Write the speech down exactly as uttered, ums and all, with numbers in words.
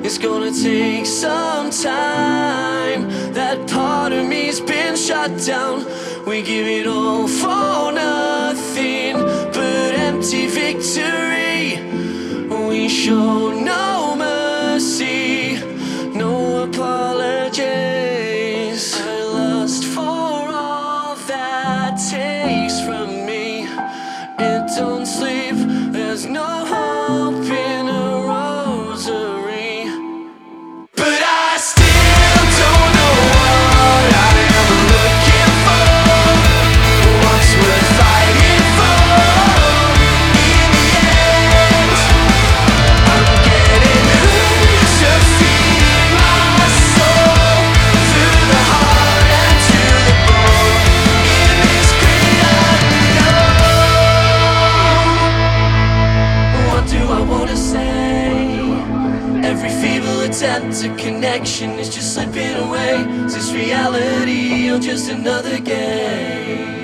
It's gonna take some time. That part of me's been shut down. We give it all for nothing but empty victory. We show no mercy, no apologies. I lust for all that takes from me. It don't sleep, there's no hope in a rosary. But I still don't know what I am looking for. What's worth fighting for? In the end, I'm getting hurt to feed my soul through the heart and to the bone. In this great unknown, what do I wanna say? Every feeble attempt at connection is just slipping away. Is this reality or just another game?